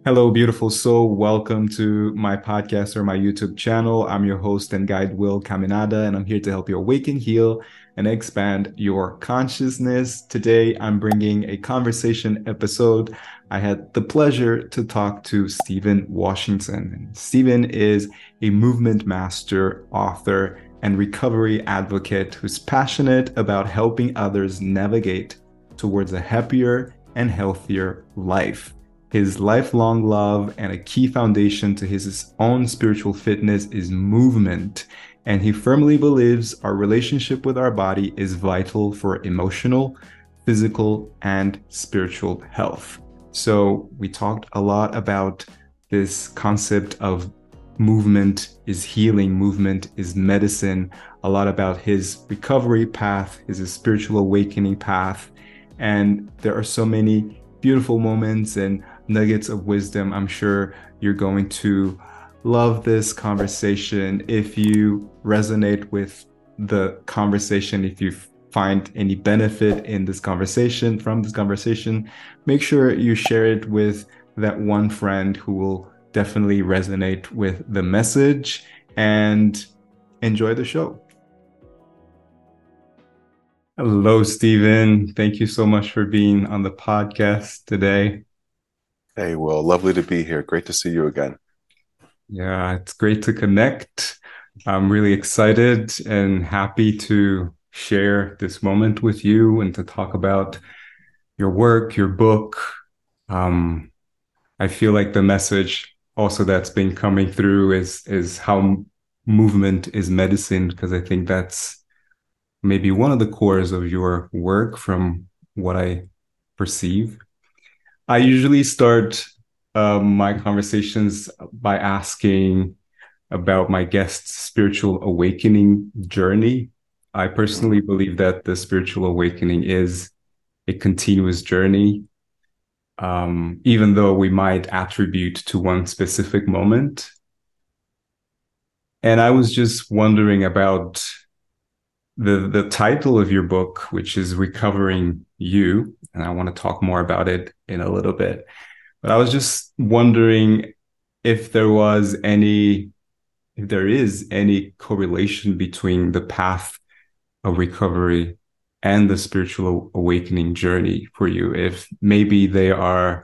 Hello, beautiful soul. Welcome to my podcast or my YouTube channel. I'm your host and guide, Will Caminada, and I'm here to help you awaken, heal, and expand your consciousness. Today, I'm bringing a conversation episode. I had the pleasure to talk to Stephen Washington. Stephen is a movement master, author, and recovery advocate who's passionate about helping others navigate towards a happier and healthier life. His lifelong love and a key foundation to his own spiritual fitness is movement. And he firmly believes our relationship with our body is vital for emotional, physical, and spiritual health. So we talked a lot about this concept of movement is healing, movement is medicine, a lot about his recovery path, his spiritual awakening path. And there are so many beautiful moments and nuggets of wisdom. I'm sure you're going to love this conversation. If you resonate with the conversation, if you find any benefit in this conversation, from this conversation, make sure you share it with that one friend who will definitely resonate with the message, and enjoy the show. Hello, Stephen. Thank you so much for being on the podcast today. Hey, well, lovely to be here. Great to see you again. Yeah, it's great to connect. I'm really excited and happy to share this moment with you and to talk about your work, your book. Um, I feel like the message also that's been coming through is how movement is medicine, because I think that's maybe one of the cores of your work from what I perceive. I usually start my conversations by asking about my guest's spiritual awakening journey. I personally Mhm. believe that the spiritual awakening is a continuous journey, even though we might attribute to one specific moment. And I was just wondering about the title of your book, which is Recovering You, and I want to talk more about it in a little bit. But I was just wondering if there was any, if there is any correlation between the path of recovery and the spiritual awakening journey for you, if maybe they are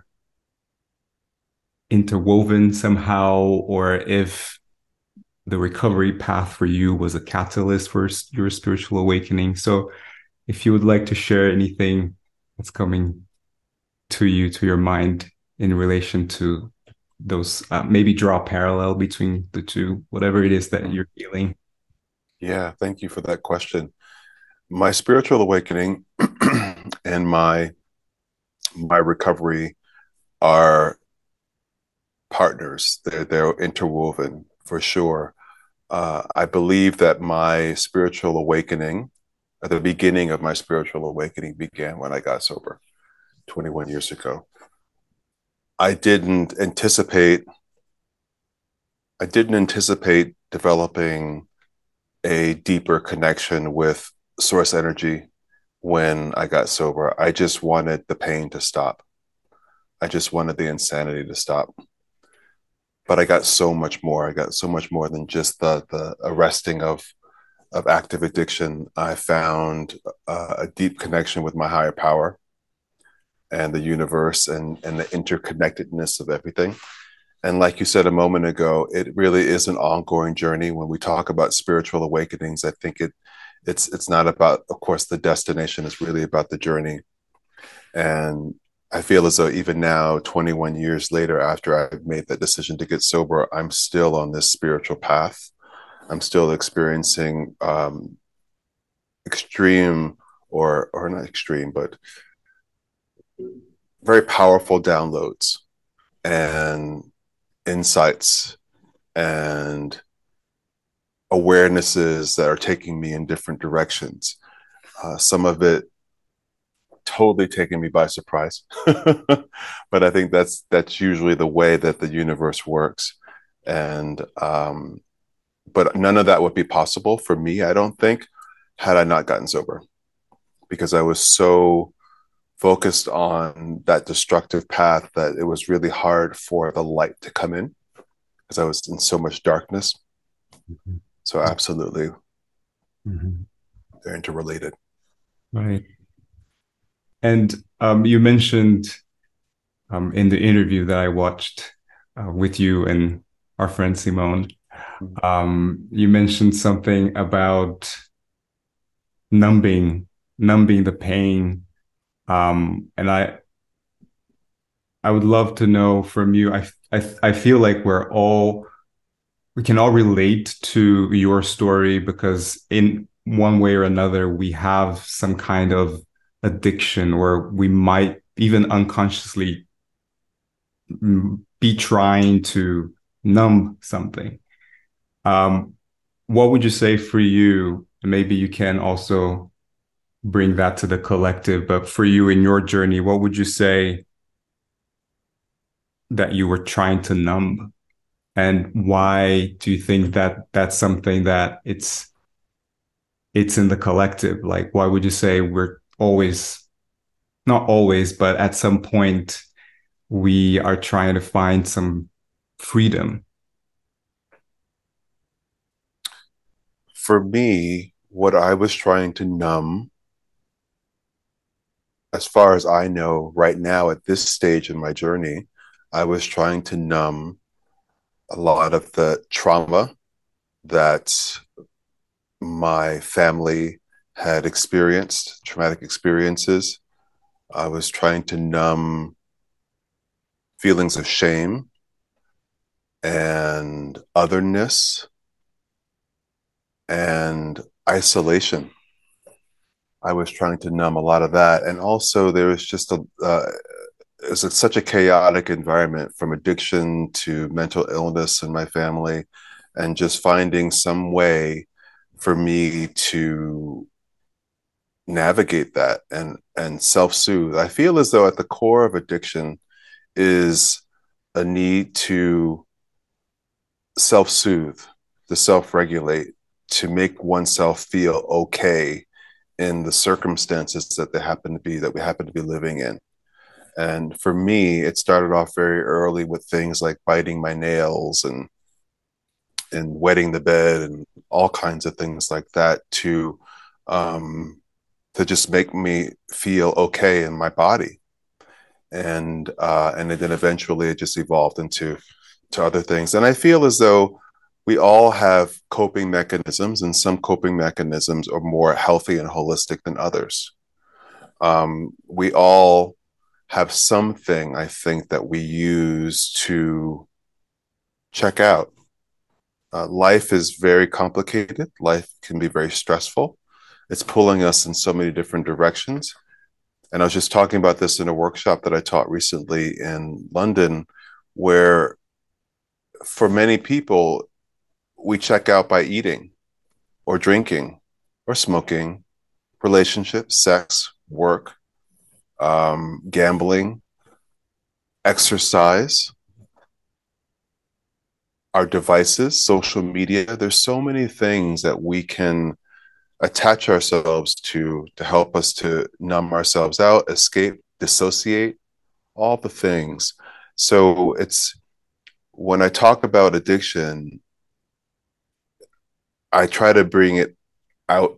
interwoven somehow, or if the recovery path for you was a catalyst for your spiritual awakening. So if you would like to share anything that's coming to you, to your mind, in relation to those, maybe draw a parallel between the two, whatever it is that Mhm. you're feeling. Yeah, thank you for that question. My spiritual awakening and my recovery are partners. They're interwoven for sure. I believe that my spiritual awakening, at the beginning of my spiritual awakening, began when I got sober 21 years ago. I didn't anticipate I didn't anticipate developing a deeper connection with source energy when I got sober. I just wanted the pain to stop. I just wanted the insanity to stop. But I got so much more. I got so much more than just the arresting of active addiction. I found a deep connection with my higher power and the universe and the interconnectedness of everything. And like you said a moment ago, it really is an ongoing journey. When we talk about spiritual awakenings, I think it's not about, of course, the destination is really about the journey. And I feel as though even now, 21 years later, after I've made that decision to get sober, I'm still on this spiritual path. I'm still experiencing extreme, or not extreme, but very powerful downloads and insights and awarenesses that are taking me in different directions. Some of it totally taking me by surprise, but I think that's usually the way that the universe works. And but none of that would be possible for me, I don't think, had I not gotten sober, because I was so focused on that destructive path that it was really hard for the light to come in because I was in so much darkness. Mhm. So absolutely, Mhm. they're interrelated. Right. And you mentioned in the interview that I watched with you and our friend Simone, you mentioned something about numbing, numbing the pain. And I would love to know from you. I feel like we can all relate to your story because in one way or another, we have some kind of addiction, or we might even unconsciously be trying to numb something. Um, what would you say for you? Maybe you can also bring that to the collective, but for you in your journey, what would you say that you were trying to numb? And why do you think that that's something that it's in the collective? Like, why would you say we're always, not always, but at some point we are trying to find some freedom? For me, what I was trying to numb, as far as I know right now at this stage in my journey, I was trying to numb a lot of the trauma that my family had experienced, traumatic experiences. I was trying to numb feelings of shame and otherness and isolation. I was trying to numb a lot of that. And also, there was just it was such a chaotic environment from addiction to mental illness in my family, and just finding some way for me to navigate that and self-soothe. I feel as though at the core of addiction is a need to self-soothe, to self-regulate, to make oneself feel okay in the circumstances that we happen to be living in. And for me, it started off very early with things like biting my nails and wetting the bed and all kinds of things like that um, to just make me feel okay in my body. And then eventually it just evolved into to other things. And I feel as though we all have coping mechanisms, and some coping mechanisms are more healthy and holistic than others. We all have something, I think, that we use to check out. Life is very complicated. Life can be very stressful. It's pulling us in so many different directions. And I was just talking about this in a workshop that I taught recently in London, where for many people, we check out by eating or drinking or smoking, relationships, sex, work, gambling, exercise, our devices, social media. There's so many things that we can attach ourselves to help us to numb ourselves out, escape, dissociate, all the things. So it's when I talk about addiction, I try to bring it out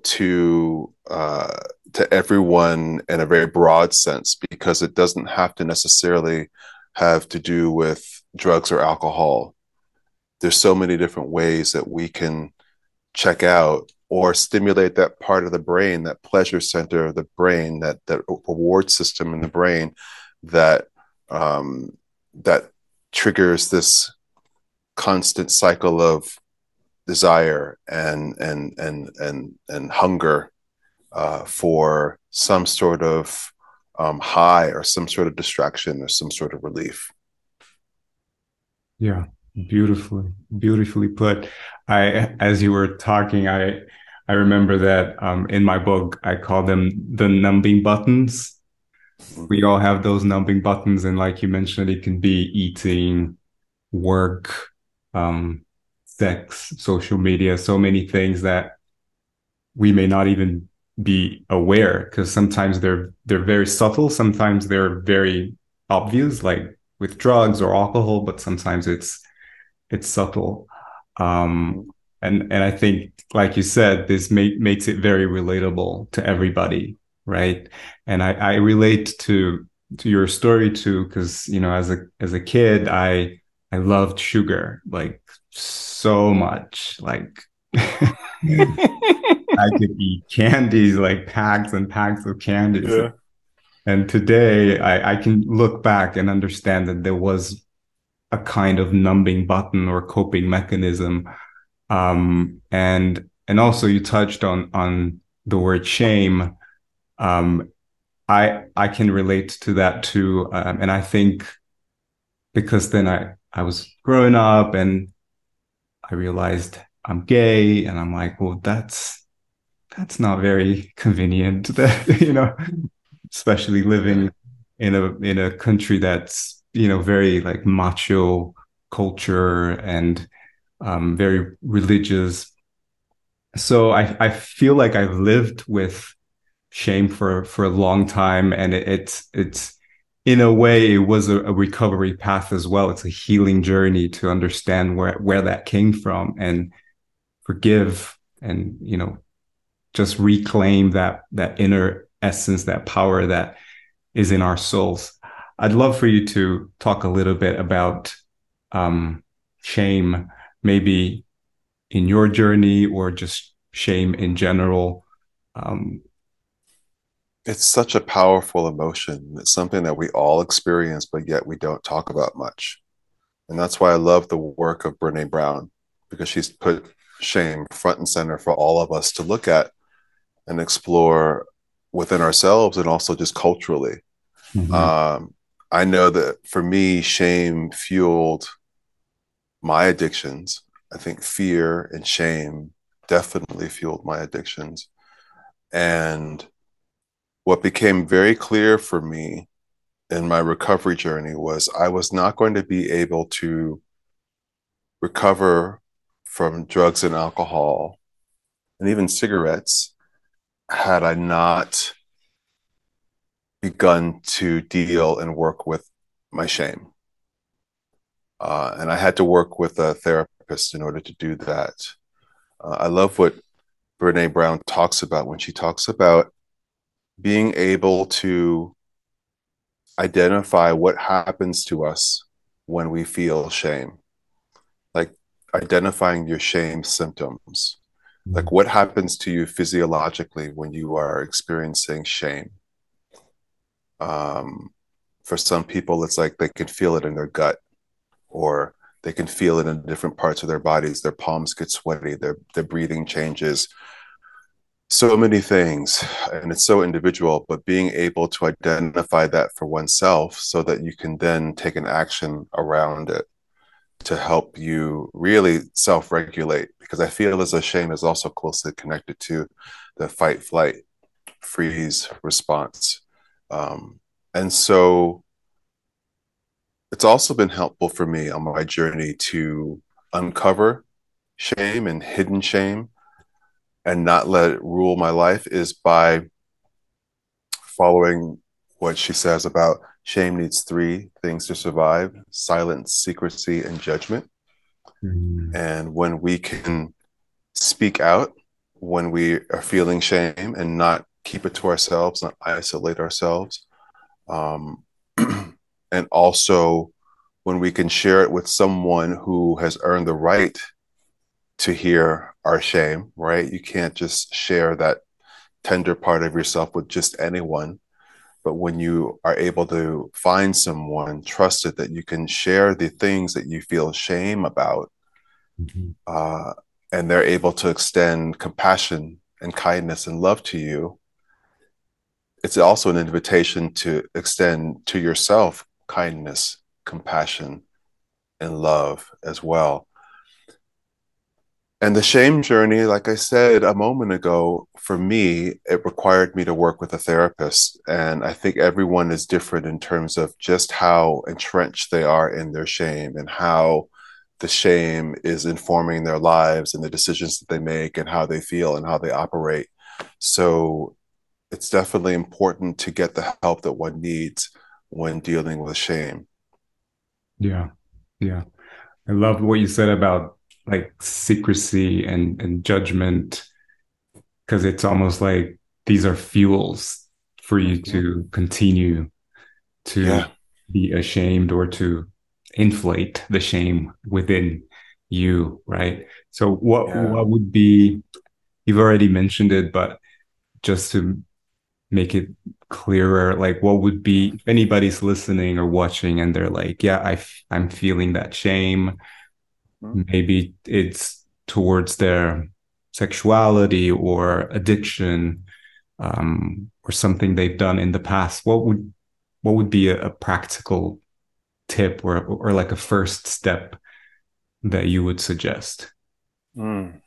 to everyone in a very broad sense because it doesn't have to necessarily have to do with drugs or alcohol. There's so many different ways that we can check out or stimulate that part of the brain, that pleasure center of the brain, that reward system in the brain that um, that triggers this constant cycle of desire and hunger for some sort of high or some sort of distraction or some sort of relief. Yeah, beautifully, beautifully put. As you were talking, I remember that in my book, I call them the numbing buttons. We all have those numbing buttons, and like you mentioned, it can be eating, work, um, sex, social media, so many things that we may not even be aware, because sometimes they're very subtle, sometimes they're very obvious, like with drugs or alcohol, but sometimes it's subtle. Um, Mhm. and I think, like you said, this makes it very relatable to everybody, right? And I relate to your story too, because as a kid, I loved sugar like so much, like I could eat candies, like packs and packs of candies. Yeah. And today I can look back and understand that there was a kind of numbing button or coping mechanism. And also you touched on the word shame. Um, I can relate to that too. And I think because then I was growing up and I realized I'm gay, and I'm like, well, that's not very convenient that, especially living in a country that's, very like macho culture and very religious. So I feel like I've lived with shame for a long time, and it's in a way it was a recovery path as well. It's a healing journey to understand where that came from and forgive, and just reclaim that inner essence, that power that is in our souls. I'd love for you to talk a little bit about um, shame, maybe in your journey or just shame in general. Um, It's such a powerful emotion. It's something that we all experience, but yet we don't talk about much. And that's why I love the work of Brene Brown, because she's put shame front and center for all of us to look at and explore within ourselves and also just culturally. mhm, Um, I know that for me, shame fueled my addictions. I think fear and shame definitely fueled my addictions. And what became very clear for me in my recovery journey was I was not going to be able to recover from drugs and alcohol and even cigarettes had I not begun to deal and work with my shame. And I had to work with a therapist in order to do that. I love what Brene Brown talks about when she talks about being able to identify what happens to us when we feel shame, like identifying your shame symptoms. Like what happens to you physiologically when you are experiencing shame? Um, for some people, it's like they can feel it in their gut, or they can feel it in different parts of their bodies. Their palms get sweaty, their breathing changes, so many things, and it's so individual. But being able to identify that for oneself so that you can then take an action around it to help you really self-regulate, because I feel as though shame is also closely connected to the fight, flight, freeze response. And so it's also been helpful for me on my journey to uncover shame and hidden shame and not let it rule my life is by following what she says about shame needs three things to survive: silence, secrecy, and judgment. mhm, And when we can speak out when we are feeling shame and not keep it to ourselves, not isolate ourselves, um, and also when we can share it with someone who has earned the right to hear our shame, right? You can't just share that tender part of yourself with just anyone. But when you are able to find someone trusted that you can share the things that you feel shame about, mhm, uh, and they're able to extend compassion and kindness and love to you, it's also an invitation to extend to yourself kindness, compassion, and love as well. And the shame journey, like I said a moment ago, for me, it required me to work with a therapist. And I think everyone is different in terms of just how entrenched they are in their shame and how the shame is informing their lives and the decisions that they make and how they feel and how they operate. So it's definitely important to get the help that one needs when dealing with shame. Yeah. Yeah. I love what you said about like secrecy and judgment, because it's almost like these are fuels for you Mm-hmm. to continue to Yeah. be ashamed or to inflate the shame within you, right? So Yeah. what would be, you've already mentioned it, but just to make it clearer, like what would be, if anybody's listening or watching and they're like, yeah, I'm feeling that shame. Mm-hmm. Maybe it's towards their sexuality or addiction, or something they've done in the past. What would be a practical tip or like a first step that you would suggest? Mm.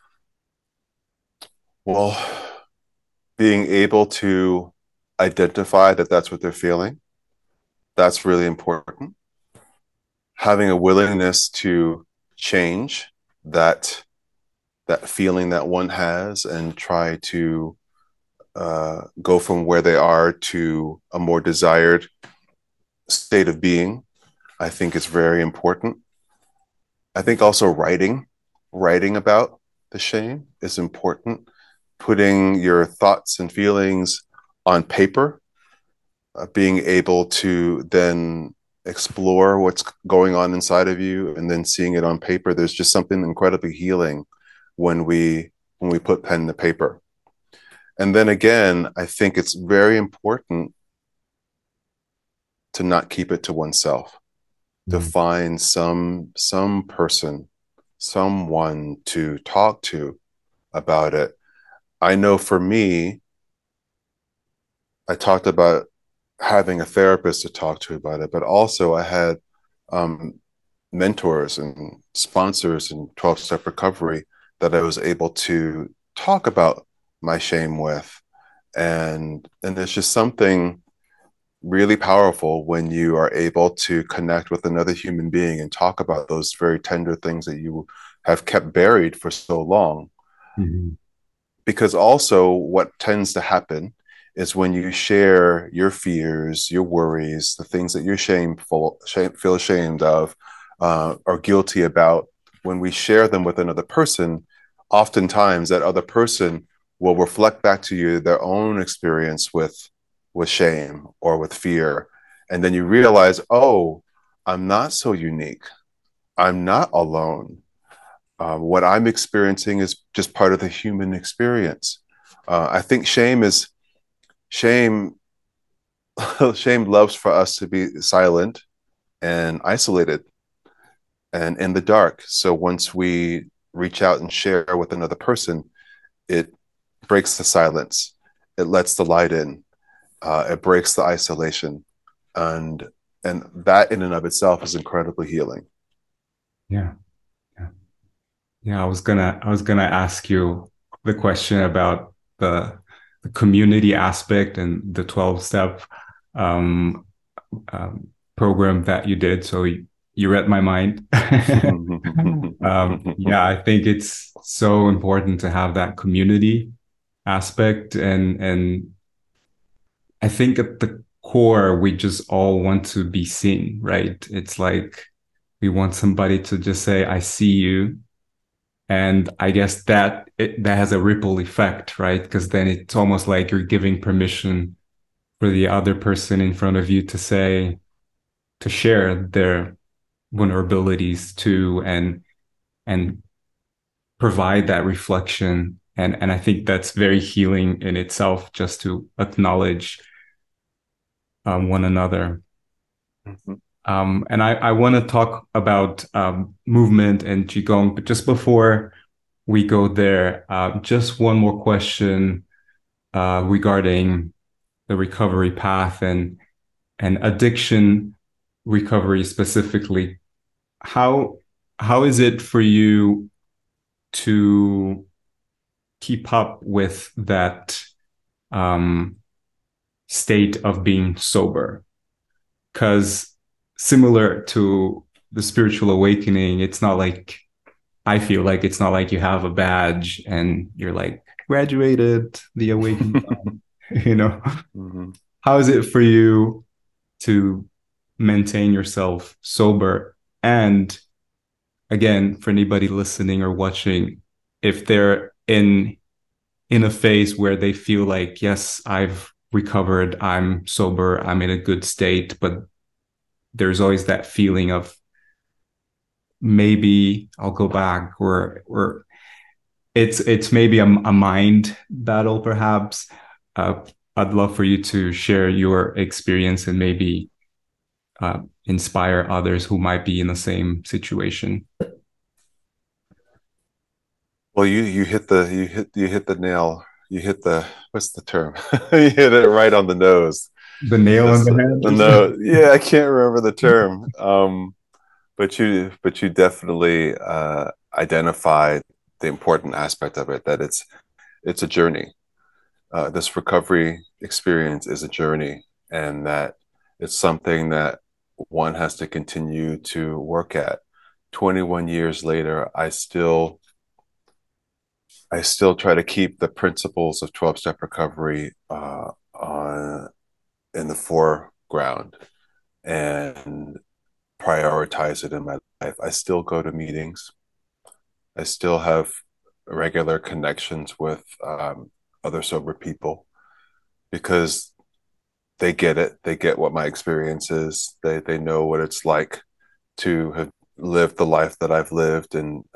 Well, being able to identify that that's what they're feeling, that's really important. Having a willingness to change that that feeling that one has and try to go from where they are to a more desired state of being, I think is very important. I think also writing about the shame is important. Putting your thoughts and feelings on paper, being able to then explore what's going on inside of you and then seeing it on paper. There's just something incredibly healing when we put pen to paper. And then again, I think it's very important to not keep it to oneself, to Mm. find some person, someone to talk to about it. I know for me, I talked about having a therapist to talk to about it, but also I had um, mentors and sponsors in 12 step recovery that I was able to talk about my shame with. And there's just something really powerful when you are able to connect with another human being and talk about those very tender things that you have kept buried for so long. Mhm. Because also, what tends to happen is when you share your fears, your worries, the things that you're feel ashamed of, or guilty about, when we share them with another person, oftentimes that other person will reflect back to you their own experience with shame or with fear, and then you realize, oh, I'm not so unique. I'm not alone. What I'm experiencing is just part of the human experience. I think shame shame loves for us to be silent and isolated and in the dark. So once we reach out and share with another person, it breaks the silence. It lets the light in. It breaks the isolation, and that in and of itself is incredibly healing. Yeah. Yeah. Yeah. I was gonna ask you the question about the community aspect and the 12 step um, um, program that you did. So you read my mind. Yeah, I think it's so important to have that community aspect, and I think at the core we just all want to be seen, right? It's like we want somebody to just say, "I see you," and I guess that has a ripple effect, right? Because then it's almost like you're giving permission for the other person in front of you to say, to share their vulnerabilities too, and provide that reflection. And I think that's very healing in itself, just to acknowledge one another. And I want to talk about movement and qigong, but just before we go there, just one more question regarding the recovery path and addiction recovery specifically. How how is it for you to keep up with that um, state of being sober? Because similar to the spiritual awakening, it's not like, I feel like it's not like you have a badge and you're like, graduated the awakened time, you know. Mm-hmm. How is it for you to maintain yourself sober? And again, for anybody listening or watching, if they're in a phase where they feel like, yes, I've recovered, I'm sober, I'm in a good state, but there's always that feeling of maybe I'll go back, or it's maybe a mind battle, perhaps. Uh, I'd love for you to share your experience and maybe inspire others who might be in the same situation. Well, you hit the nail. You hit the what's the term? You hit it right on the nose. The nail on Just the head. no, yeah, I can't remember the term. But you definitely identified the important aspect of it, that it's a journey. This recovery experience is a journey, and that it's something that one has to continue to work at. 21 years later, I still try to keep the principles of 12-step recovery in the foreground and prioritize it in my life. I still go to meetings. I still have regular connections with other sober people because they get it. They get what my experience is. They know what it's like to have lived the life that I've lived,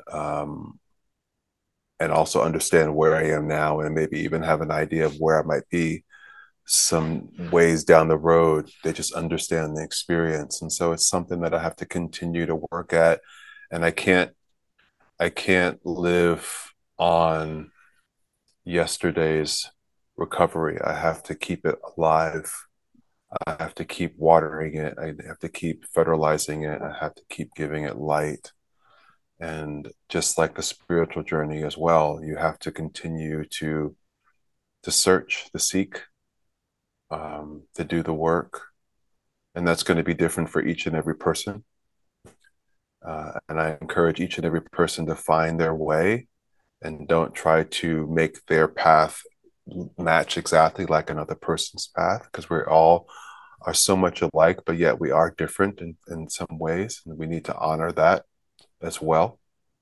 and also understand where I am now, and maybe even have an idea of where I might be some ways down the road. They just understand the experience, and so it's something that I have to continue to work at. And I can't live on yesterday's recovery. I have to keep it alive. I have to keep watering it. I have to keep federalizing it. I have to keep giving it light. And just like the spiritual journey as well, you have to continue to search, to seek, to do the work. And that's going to be different for each and every person. And I encourage each and every person to find their way and don't try to make their path match exactly like another person's path, because we all are so much alike, but yet we are different in some ways. And we need to honor that as well.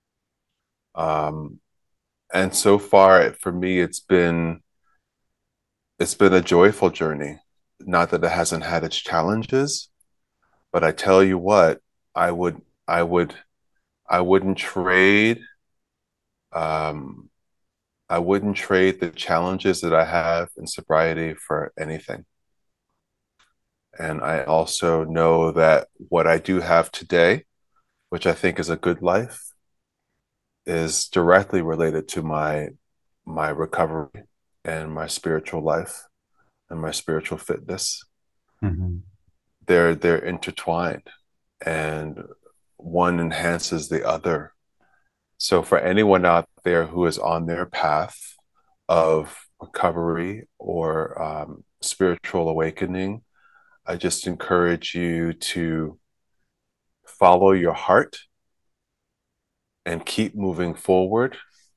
And so far for me, it's been a joyful journey. Not that it hasn't had its challenges, but I tell you what, I would I would I wouldn't trade um I wouldn't trade the challenges that I have in sobriety for anything. And I also know that what I do have today, which I think is a good life, is directly related to my recovery and my spiritual life and my spiritual fitness. Mhm. They're intertwined, and one enhances the other. So for anyone out there who is on their path of recovery or spiritual awakening, I just encourage you to follow your heart and keep moving forward.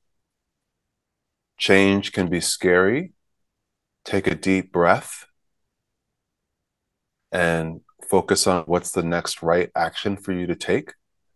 Change can be scary. Take a deep breath and focus on what's the next right action for you to take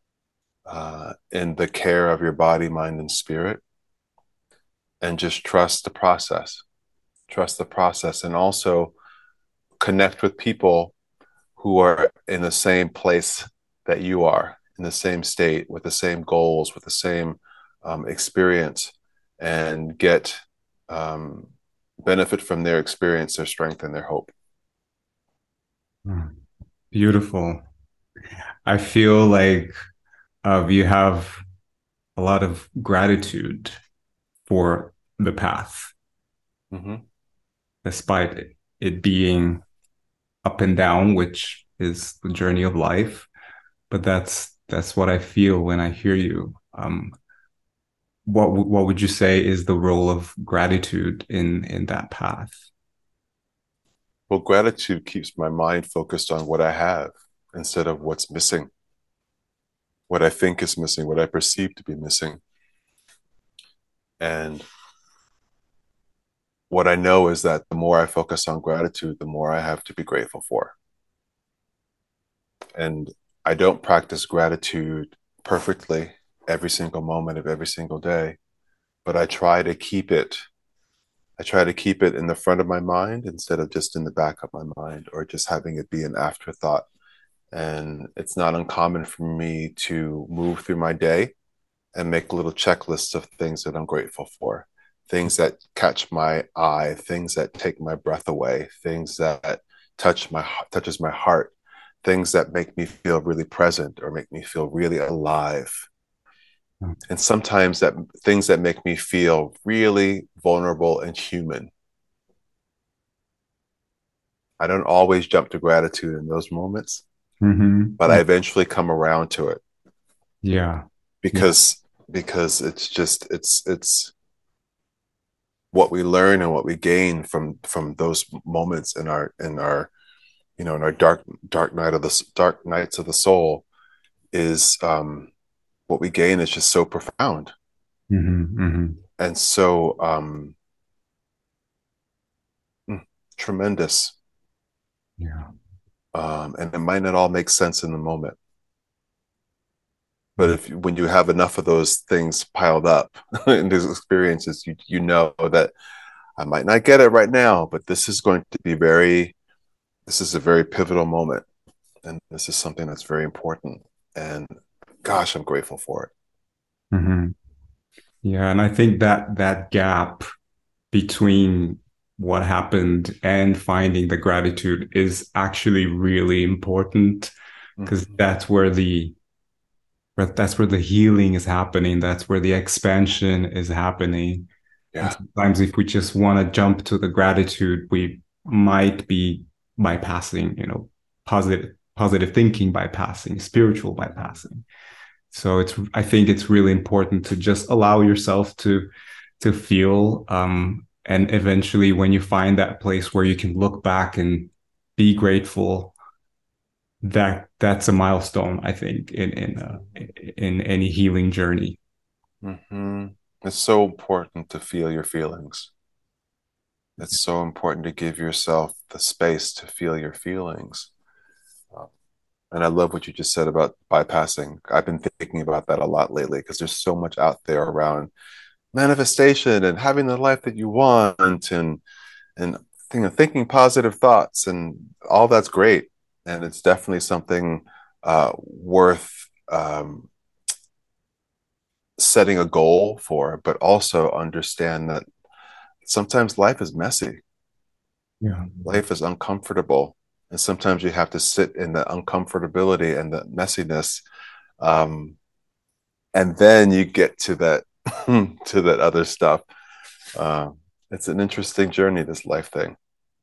in the care of your body, mind, and spirit. And just trust the process. Trust the process, and also connect with people who are in the same place that you are, in the same state, with the same goals, with the same experience, and get um, benefit from their experience, their strength, and their hope. Mm. Beautiful. I feel like you have a lot of gratitude for the path, Mm-hmm. despite it being up and down, which is the journey of life. But that's what I feel when I hear you. What would you say is the role of gratitude in that path? Well, gratitude keeps my mind focused on what I have instead of what's missing, what I think is missing, what I perceive to be missing. And what I know is that the more I focus on gratitude, the more I have to be grateful for. And I don't practice gratitude perfectly every single moment of every single day, but I try to keep it. I try to keep it in the front of my mind instead of just in the back of my mind or just having it be an afterthought. And it's not uncommon for me to move through my day and make little checklists of things that I'm grateful for, things that catch my eye, things that take my breath away, things that touches my heart, things that make me feel really present or make me feel really alive. And sometimes that things that make me feel really vulnerable and human. I don't always jump to gratitude in those moments, but I eventually come around to it. Yeah. Because it's just it's what we learn and what we gain from those moments in our in our dark nights of the soul is what we gain is just so profound and so tremendous. Yeah. And it might not all make sense in the moment, but when you have enough of those things piled up in these experiences, you know that I might not get it right now, but this is a very pivotal moment. And this is something that's very important. And gosh, I'm grateful for it. Yeah. And I think that that gap between what happened and finding the gratitude is actually really important because that's where the healing is happening. That's where the expansion is happening. Yeah. And sometimes if we just want to jump to the gratitude, we might be bypassing, positive thinking bypassing, spiritual bypassing. So I think it's really important to just allow yourself to feel. And eventually when you find that place where you can look back and be grateful, that's a milestone, I think, in any healing journey. It's so important to feel your feelings. It's so important to give yourself the space to feel your feelings. And I love what you just said about bypassing. I've been thinking about that a lot lately because there's so much out there around manifestation and having the life that you want and thinking positive thoughts and all that's great. And it's definitely something worth setting a goal for, but also understand that sometimes life is messy. Yeah. Life is uncomfortable. And sometimes you have to sit in the uncomfortability and the messiness. And then you get to that to that other stuff. It's an interesting journey, this life thing.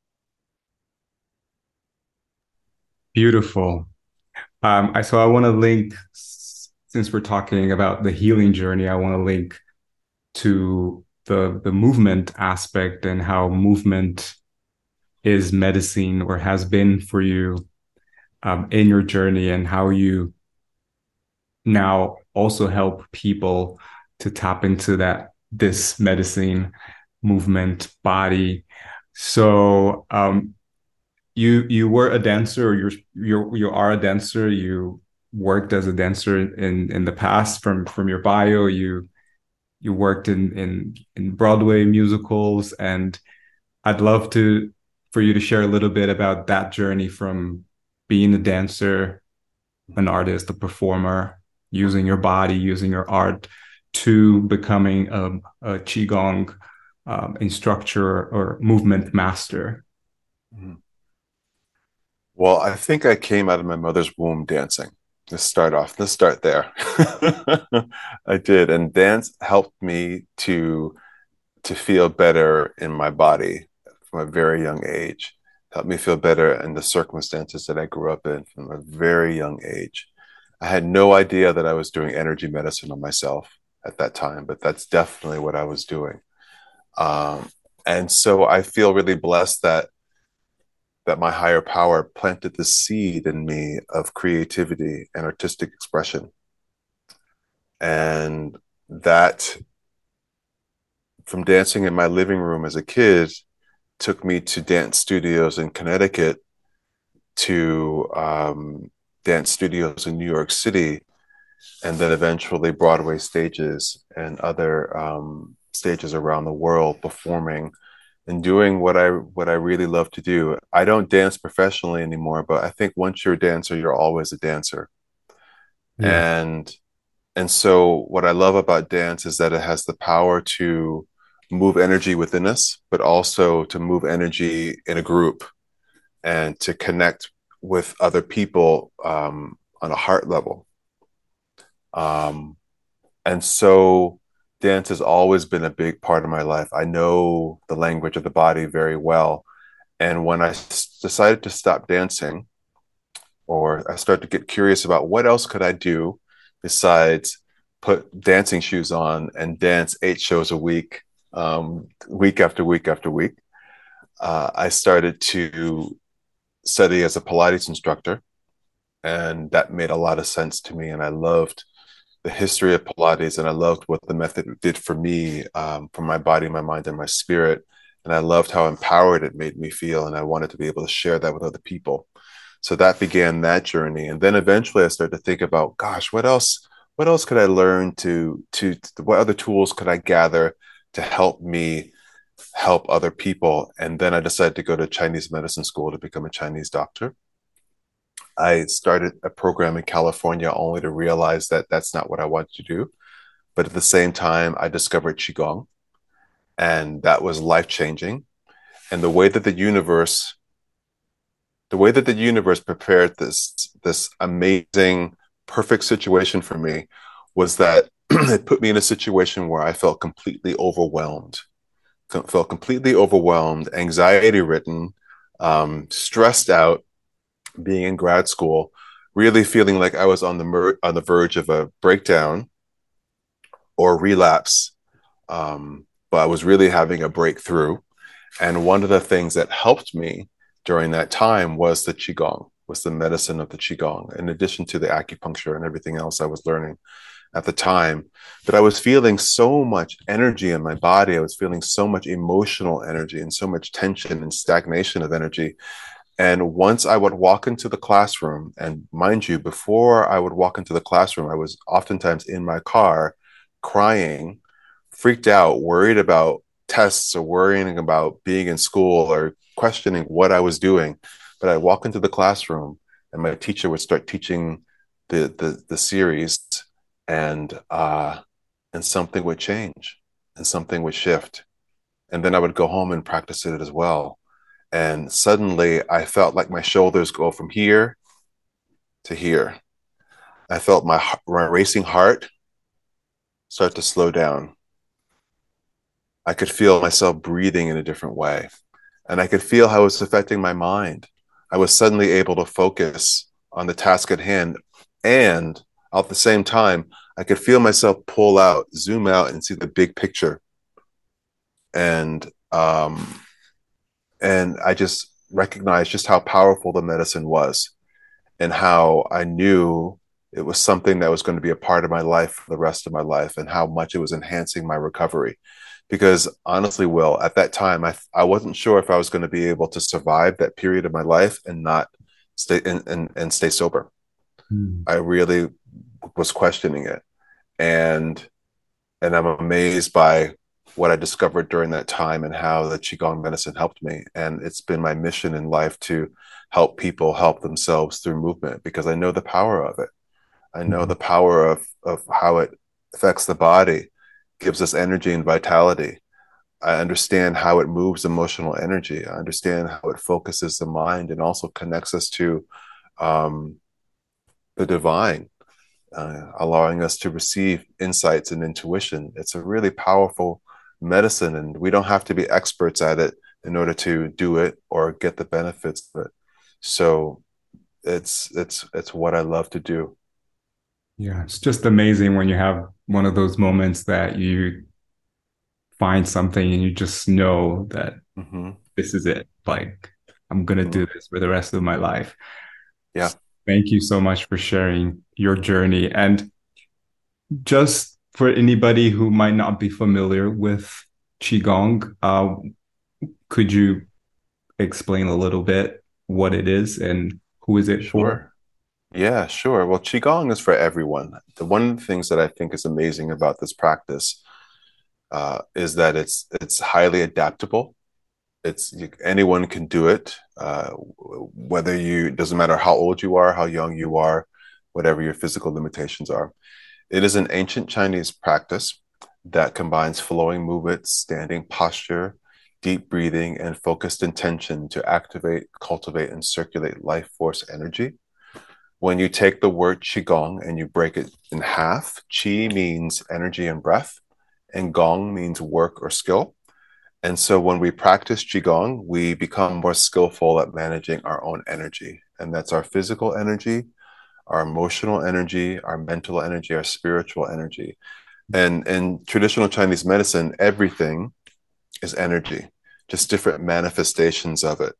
Beautiful. So I want to link, since we're talking about the healing journey, I want to link to the movement aspect and how movement is medicine or has been for you in your journey, and how you now also help people to tap into this medicine movement body. So you were a dancer, or you are a dancer. You worked as a dancer in the past. From your bio, you worked in Broadway musicals, and I'd love for you to share a little bit about that journey from being a dancer, an artist, a performer, using your body, using your art, to becoming a qigong instructor or movement master. Well, I think I came out of my mother's womb dancing. Let's start there. I did, and dance helped me to feel better in my body from a very young age. Helped me feel better in the circumstances that I grew up in from a very young age. I had no idea that I was doing energy medicine on myself at that time, but that's definitely what I was doing. And so I feel really blessed that my higher power planted the seed in me of creativity and artistic expression. And from dancing in my living room as a kid took me to dance studios in Connecticut, to dance studios in New York City, and then eventually Broadway stages and other stages around the world, performing and doing what I really love to do. I don't dance professionally anymore, but I think once you're a dancer, you're always a dancer. Yeah. And so what I love about dance is that it has the power to move energy within us, but also to move energy in a group and to connect with other people on a heart level. Um, and so dance has always been a big part of my life. I know the language of the body very well. And when I decided to stop dancing, or I started to get curious about what else could I do besides put dancing shoes on and dance 8 shows a week, week after week after week, I started to study as a Pilates instructor. And that made a lot of sense to me. And I loved the history of Pilates, and I loved what the method did for me, for my body, my mind, and my spirit. And I loved how empowered it made me feel. And I wanted to be able to share that with other people. So that began that journey. And then eventually I started to think about, gosh, what else could I learn what other tools could I gather to help me help other people? And then I decided to go to Chinese medicine school to become a Chinese doctor. I started a program in California only to realize that that's not what I wanted to do. But at the same time, I discovered Qigong, and that was life changing. And the way that the universe prepared this amazing, perfect situation for me was that it put me in a situation where I felt completely overwhelmed, anxiety ridden, stressed out, being in grad school, really feeling like I was on the verge of a breakdown or relapse. But I was really having a breakthrough. And one of the things that helped me during that time was the Qigong, was the medicine of the Qigong, in addition to the acupuncture and everything else I was learning at the time. But I was feeling so much energy in my body. I was feeling so much emotional energy and so much tension and stagnation of energy. And once I would walk into the classroom, and mind you, before I would walk into the classroom, I was oftentimes in my car crying, freaked out, worried about tests or worrying about being in school or questioning what I was doing. But I'd walk into the classroom and my teacher would start teaching the series, and something would change and something would shift. And then I would go home and practice it as well. And suddenly I felt like my shoulders go from here to here. I felt my racing heart start to slow down. I could feel myself breathing in a different way. And I could feel how it was affecting my mind. I was suddenly able to focus on the task at hand. And at the same time, I could feel myself pull out, zoom out, and see the big picture. And I just recognized just how powerful the medicine was, and how I knew it was something that was going to be a part of my life for the rest of my life, and how much it was enhancing my recovery. Because honestly, Will, at that time, I wasn't sure if I was going to be able to survive that period of my life and not stay and stay sober. Mm. I really was questioning it. And I'm amazed by what I discovered during that time and how the Qigong medicine helped me. And it's been my mission in life to help people help themselves through movement, because I know the power of it. I know the power of how it affects the body, gives us energy and vitality. I understand how it moves emotional energy. I understand how it focuses the mind and also connects us to the divine, allowing us to receive insights and intuition. It's a really powerful medicine, and we don't have to be experts at it in order to do it or get the benefits of it. So it's what I love to do. Yeah, it's just amazing when you have one of those moments that you find something and you just know that Mm-hmm. this is it. Like, I'm gonna Mm-hmm. do this for the rest of my life. Yeah. Thank you so much for sharing your journey. And just for anybody who might not be familiar with Qigong. Could you explain a little bit what it is and who is it for? Sure. Yeah, sure. Well, Qigong is for everyone. One of the things that I think is amazing about this practice is that it's highly adaptable. Anyone can do it, whether you doesn't matter how old you are, how young you are, whatever your physical limitations are. It is an ancient Chinese practice that combines flowing movements, standing posture, deep breathing, and focused intention to activate, cultivate, and circulate life force energy. When you take the word Qigong and you break it in half, Qi means energy and breath, and Gong means work or skill. And so when we practice Qigong, we become more skillful at managing our own energy. And that's our physical energy, our emotional energy, our mental energy, our spiritual energy. And in traditional Chinese medicine, everything is energy, just different manifestations of it.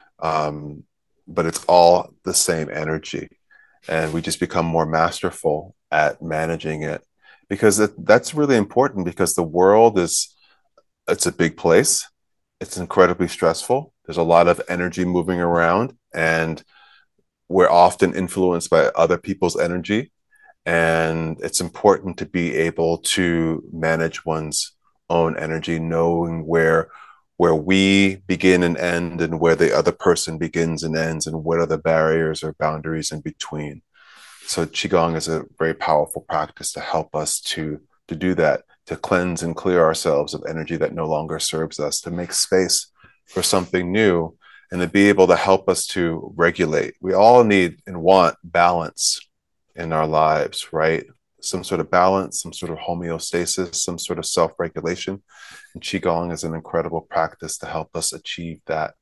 But it's all the same energy. And we just become more masterful at managing it because that's really important because the world it's a big place. It's incredibly stressful. There's a lot of energy moving around, and we're often influenced by other people's energy. And it's important to be able to manage one's own energy, knowing where we begin and end and where the other person begins and ends and what are the barriers or boundaries in between. So Qigong is a very powerful practice to help us to do that, to cleanse and clear ourselves of energy that no longer serves us, to make space for something new, and to be able to help us to regulate. We all need and want balance in our lives, right? Some sort of balance, some sort of homeostasis, some sort of self-regulation. And Qigong is an incredible practice to help us achieve that.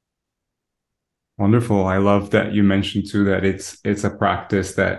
Wonderful. I love that you mentioned too that it's a practice that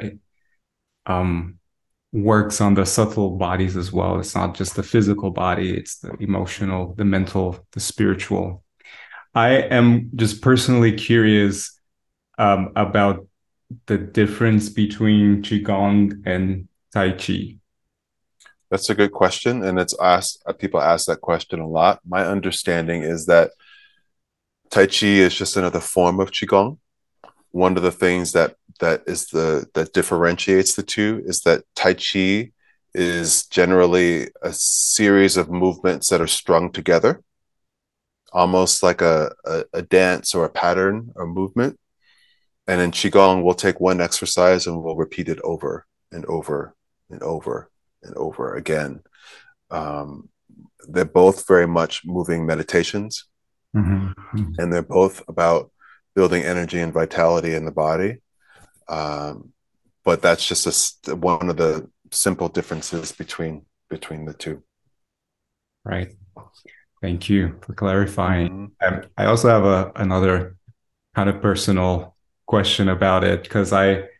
um, works on the subtle bodies as well. It's not just the physical body, it's the emotional, the mental, the spiritual. I am just personally curious about the difference between Qigong and Tai Chi. That's a good question, and it's asked. People ask that question a lot. My understanding is that Tai Chi is just another form of Qigong. One of the things that differentiates the two is that Tai Chi is generally a series of movements that are strung together, almost like a dance or a pattern or movement. And in Qigong, we'll take one exercise and we'll repeat it over and over and over and over again. Um, they're both very much moving meditations, Mm-hmm. and they're both about building energy and vitality in the body. Um, but that's just one of the simple differences between the two. Right. Thank you for clarifying. Mm-hmm. I also have another kind of personal question about it because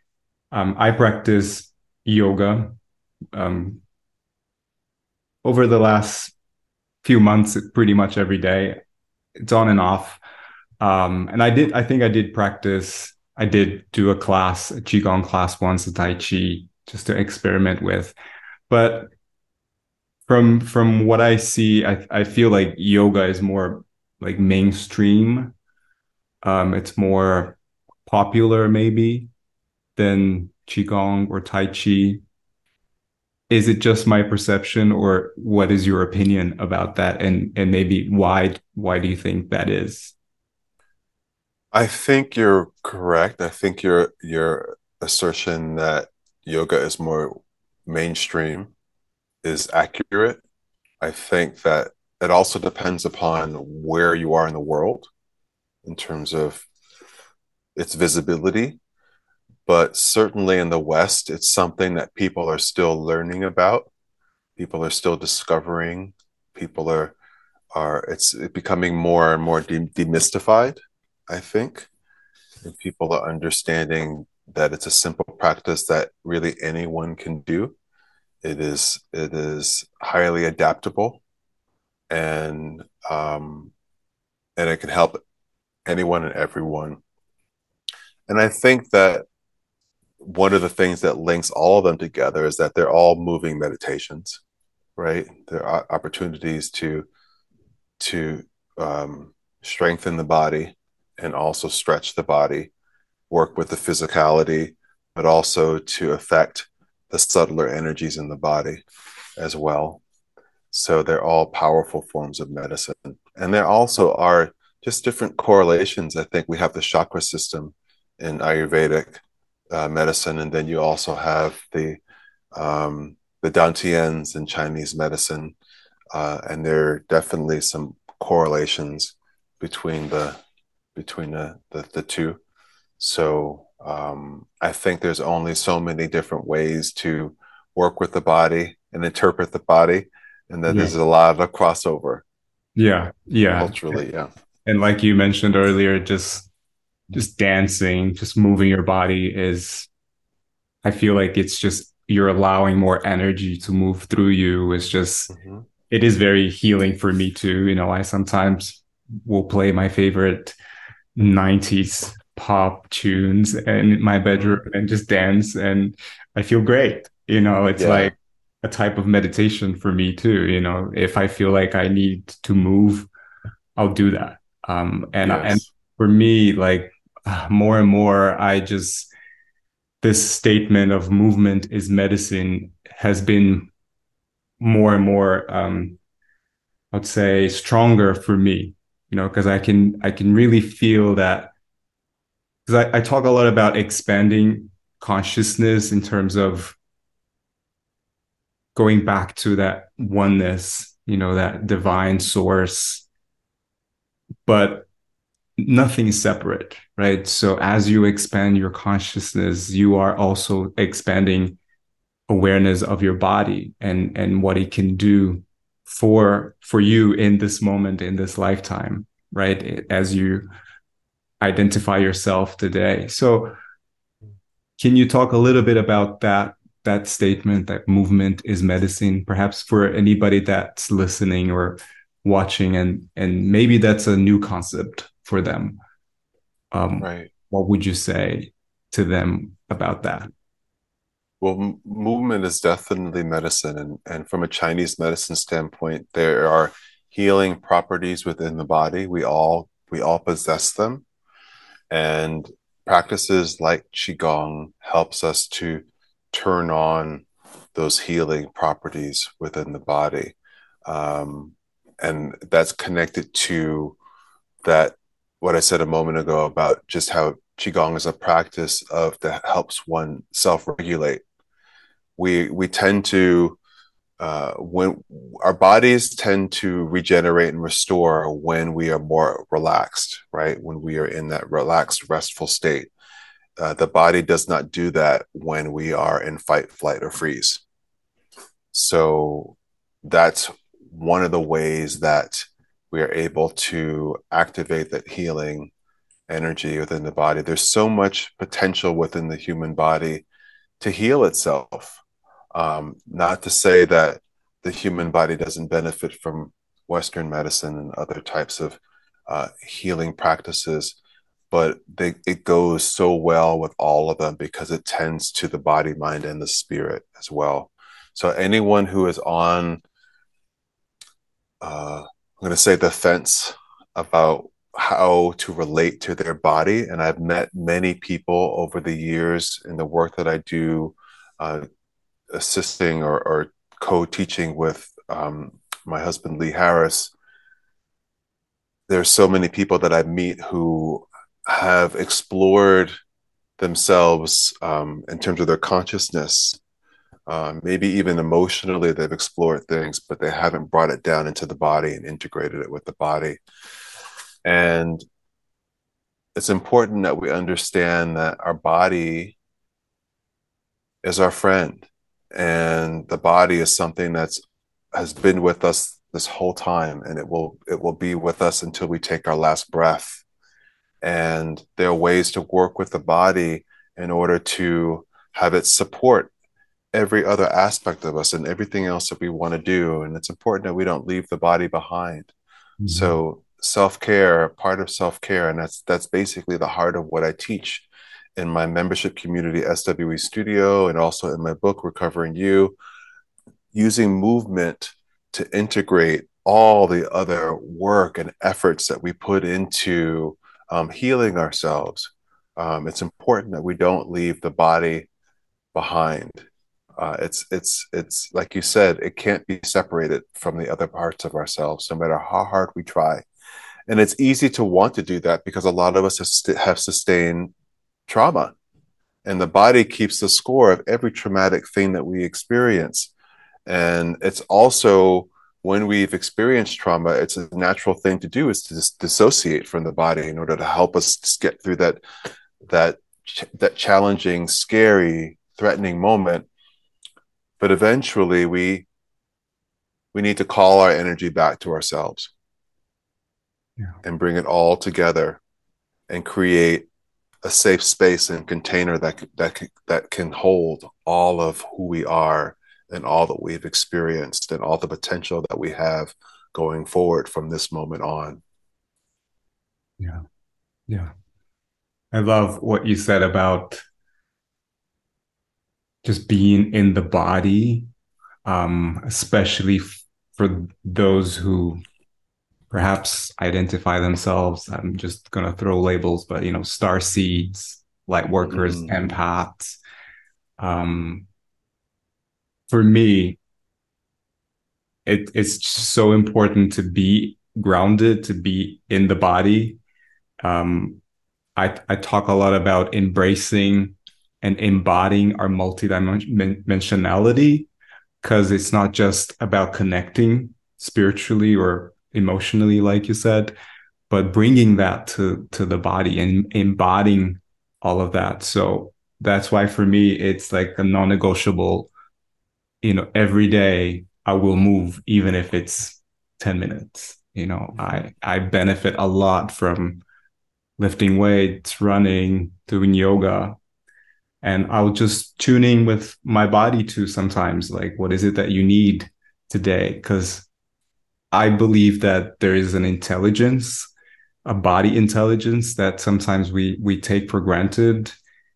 I practice yoga um, over the last few months, pretty much every day. It's on and off. And I think I did do a Qigong class once, a Tai Chi, just to experiment with. But from what I see, I feel like yoga is more like mainstream. It's more popular maybe than Qigong or Tai Chi. Is it just my perception, or what is your opinion about that? And maybe why do you think that is? I think you're correct. I think your assertion that yoga is more mainstream is accurate. I think that it also depends upon where you are in the world in terms of its visibility. But certainly in the West, it's something that people are still learning about. People are still discovering. People are it's becoming more and more demystified, I think. And people are understanding that it's a simple practice that really anyone can do. It is highly adaptable, and and it can help anyone and everyone. And I think that one of the things that links all of them together is that they're all moving meditations, right? There are opportunities to to strengthen the body and also stretch the body, work with the physicality, but also to affect the subtler energies in the body as well. So they're all powerful forms of medicine. And there also are just different correlations. I think we have the chakra system in Ayurvedic medicine, and then you also have the dantians in Chinese medicine, and there are definitely some correlations between the two. So I think there's only so many different ways to work with the body and interpret the body, and that Yeah. there's a lot of crossover Yeah. Yeah. culturally. Yeah, And like you mentioned earlier, just dancing, just moving your body is, I feel like it's just you're allowing more energy to move through you. It's just mm-hmm. it is very healing for me too. I sometimes will play my favorite 90s pop tunes in my bedroom Mm-hmm. and just dance, and I feel great. It's Yeah, like a type of meditation for me too. If I feel like I need to move, I'll do that. And yes, for me, like more and more, this statement of movement is medicine has been more and more, I'd say, stronger for me. Because I can really feel that, because I talk a lot about expanding consciousness in terms of going back to that oneness, that divine source, but nothing is separate, right? So as you expand your consciousness, you are also expanding awareness of your body and what it can do for you in this moment, in this lifetime, right? As you identify yourself today. So can you talk a little bit about that statement, that movement is medicine, perhaps for anybody that's listening or watching, and maybe that's a new concept for them? right. What would you say to them about that? Well, movement is definitely medicine, and from a Chinese medicine standpoint, there are healing properties within the body. We all possess them, and practices like qigong helps us to turn on those healing properties within the body, um, and that's connected to that what I said a moment ago about just how qigong is a practice of that helps one self-regulate. We tend to when our bodies tend to regenerate and restore when we are more relaxed, right? When we are in that relaxed, restful state. The body does not do that when we are in fight, flight, or freeze. So that's one of the ways that we are able to activate that healing energy within the body. There's so much potential within the human body to heal itself. Not to say that the human body doesn't benefit from Western medicine and other types of healing practices, but it goes so well with all of them because it tends to the body, mind, and the spirit as well. So anyone who is on, I'm going to say, the fence about how to relate to their body, and I've met many people over the years in the work that I do, assisting or co-teaching with my husband Lee Harris. There's so many people that I meet who have explored themselves in terms of their consciousness. Maybe even emotionally, they've explored things, but they haven't brought it down into the body and integrated it with the body. And it's important that we understand that our body is our friend, and the body is something that's has been with us this whole time, and it will be with us until we take our last breath. And there are ways to work with the body in order to have it support every other aspect of us and everything else that we want to do. And it's important that we don't leave the body behind. Mhm. So self-care, part of self-care, and that's basically the heart of what I teach in my membership community, SWE Studio, and also in my book, Recovering You, using movement to integrate all the other work and efforts that we put into healing ourselves, it's important that we don't leave the body behind. It's like you said, it can't be separated from the other parts of ourselves, no matter how hard we try. And it's easy to want to do that because a lot of us have sustained trauma, and the body keeps the score of every traumatic thing that we experience. And it's also, when we've experienced trauma, it's a natural thing to do is to just dissociate from the body in order to help us get through that that challenging, scary, threatening moment. But eventually we need to call our energy back to ourselves, Yeah. and bring it all together and create a safe space and container that can hold all of who we are and all that we've experienced and all the potential that we have going forward from this moment on. Yeah. Yeah. I love what you said about just being in the body, especially for those who perhaps identify themselves. I'm just going to throw labels, but star seeds, light workers, empaths. For me, it's so important to be grounded, to be in the body. I talk a lot about embracing and embodying our multidimensionality, because it's not just about connecting spiritually or emotionally, like you said, but bringing that to the body and embodying all of that. So that's why for me, it's like a non-negotiable, every day I will move, even if it's 10 minutes. I benefit a lot from lifting weights, running, doing yoga. And I'll just tune in with my body too sometimes. Like, what is it that you need today? Because I believe that there is an intelligence, a body intelligence that sometimes we take for granted.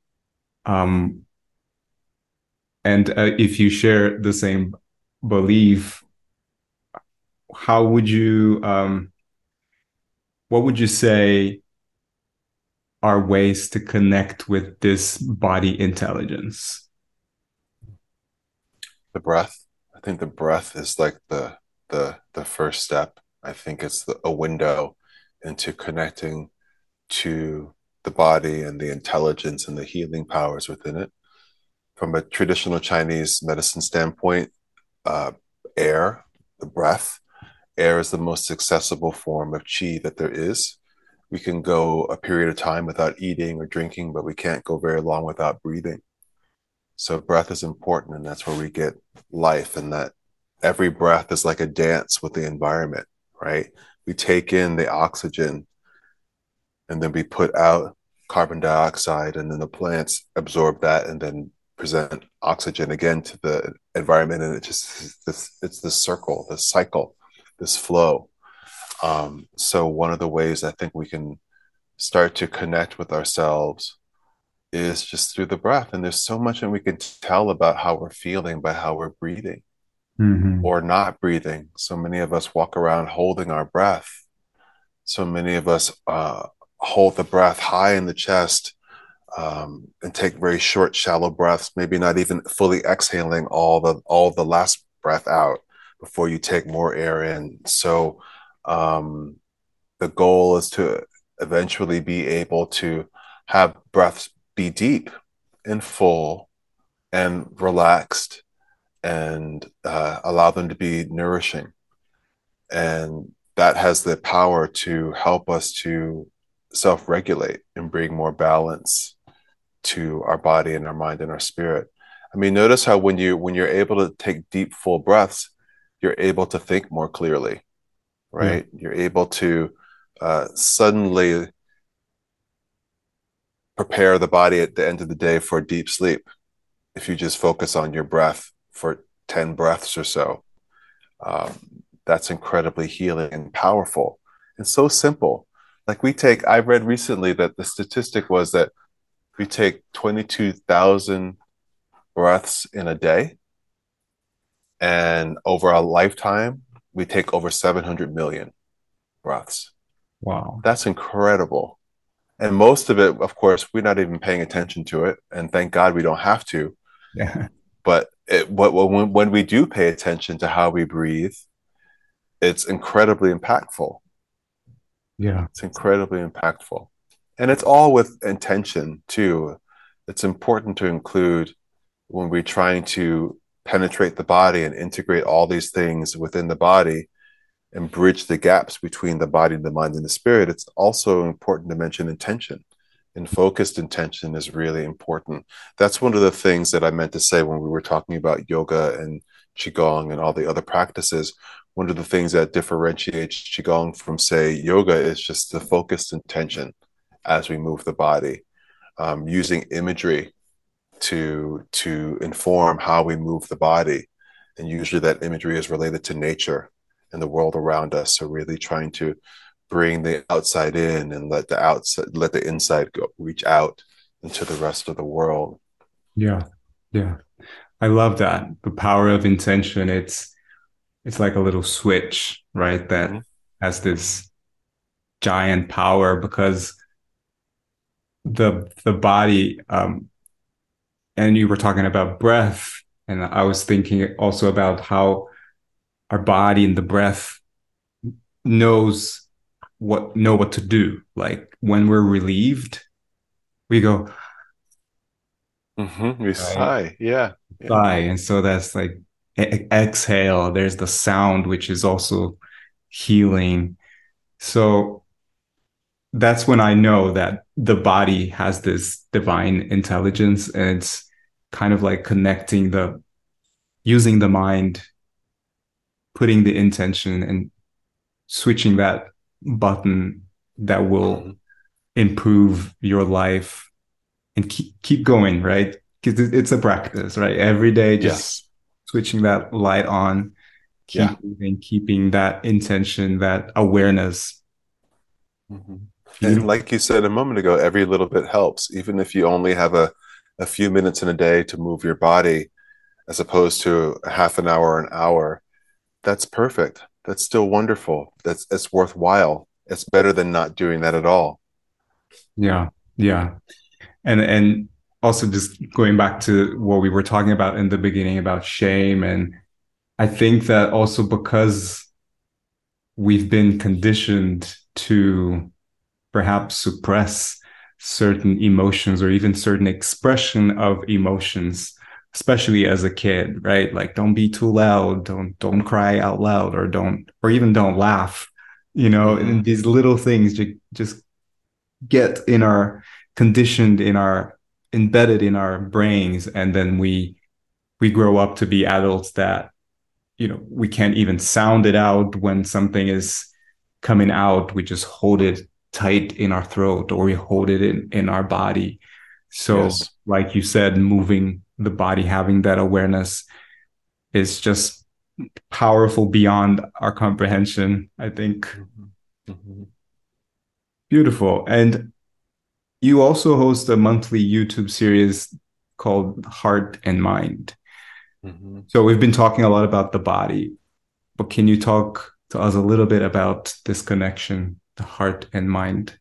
And if you share the same belief, how would you, what would you say are ways to connect with this body intelligence? The breath. I think the breath is like the first step. I think it's a window into connecting to the body and the intelligence and the healing powers within it. From a traditional Chinese medicine standpoint, uh, air, the breath, air is the most accessible form of qi that there is. We can go a period of time without eating or drinking, but we can't go very long without breathing. So breath is important, and that's where we get life, and that every breath is like a dance with the environment, right? We take in the oxygen and then we put out carbon dioxide, and then the plants absorb that and then present oxygen again to the environment. And it's this circle, this cycle, this flow. So one of the ways I think we can start to connect with ourselves is just through the breath. And there's so much that we can tell about how we're feeling by how we're breathing Mm-hmm. or not breathing. So many of us walk around holding our breath. So many of us hold the breath high in the chest, and take very short, shallow breaths, maybe not even fully exhaling all the last breath out before you take more air in. So the goal is to eventually be able to have breaths be deep and full and relaxed, and allow them to be nourishing. And that has the power to help us to self-regulate and bring more balance to our body and our mind and our spirit. I mean, notice how when you're able to take deep, full breaths, you're able to think more clearly, Yeah. right? You're able to suddenly prepare the body at the end of the day for deep sleep if you just focus on your breath for 10 breaths or so. That's incredibly healing and powerful and so simple. Like I read recently that the statistic was that we take 22,000 breaths in a day, and over a lifetime, we take over 700 million breaths. Wow. That's incredible. And most of it, of course, we're not even paying attention to it. And thank God we don't have to. Yeah. But when we do pay attention to how we breathe, it's incredibly impactful. Yeah. It's incredibly impactful. And it's all with intention, too. It's important to include when we're trying to penetrate the body and integrate all these things within the body and bridge the gaps between the body, the mind, and the spirit. It's also important to mention intention. And focused intention is really important. That's one of the things that I meant to say when we were talking about yoga and qigong and all the other practices. One of the things that differentiates qigong from, say, yoga is just the focused intention as we move the body, using imagery to inform how we move the body. And usually that imagery is related to nature and the world around us. So really trying to bring the outside in and let the inside go, reach out into the rest of the world. Yeah. Yeah. I love that. The power of intention. It's like a little switch, right? That has this giant power because the body, and you were talking about breath, and I was thinking also about how our body and the breath know what to do. Like when we're relieved, we go, We right, sigh. Yeah. sigh, and so that's like exhale. There's the sound, which is also healing. So that's when I know that the body has this divine intelligence, and it's kind of like connecting using the mind, putting the intention and switching that button that will improve your life and keep going, right? Because it's a practice, right? Every day, just Yes. switching that light on, Yeah. keep moving, keeping that intention, that awareness. And Beautiful. like you said a moment ago, every little bit helps. Even if you only have a few minutes in a day to move your body, as opposed to a half an hour or an hour, that's perfect. That's still wonderful. It's worthwhile. It's better than not doing that at all. Yeah, yeah. And also just going back to what we were talking about in the beginning about shame. And I think that also because we've been conditioned to perhaps suppress certain emotions or even certain expression of emotions, especially as a kid, right? Like don't be too loud, don't cry out loud, or even don't laugh, and these little things just get in our conditioned in our embedded in our brains, and then we grow up to be adults that we can't even sound it out when something is coming out. We just hold it tight in our throat, or we hold it in our body. So Yes. like you said, moving the body, having that awareness is just powerful beyond our comprehension, I think. Beautiful. And you also host a monthly YouTube series called Heart and Mind. So we've been talking a lot about the body, but can you talk to us a little bit about this connection, the heart and mind?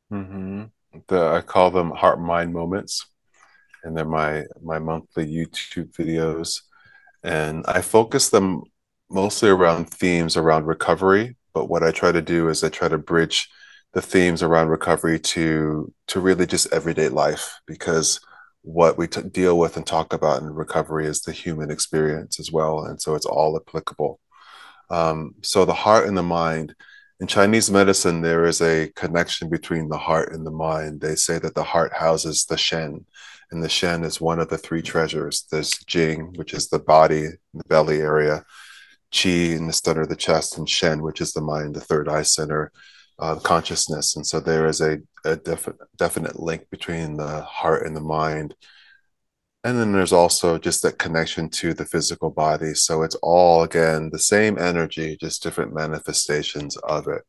I call them heart mind moments, and they're my monthly YouTube videos. And I focus them mostly around themes around recovery. But what I try to do is I try to bridge the themes around recovery to really just everyday life, because what we deal with and talk about in recovery is the human experience as well, and so it's all applicable. So the heart and the mind. In Chinese medicine, there is a connection between the heart and the mind. They say that the heart houses the Shen, and the Shen is one of the three treasures. There's Jing, which is the body, the belly area, Qi in the center of the chest, and Shen, which is the mind, the third eye center, consciousness. And so there is a definite link between the heart and the mind. And then there's also just that connection to the physical body. So it's all, again, the same energy, just different manifestations of it.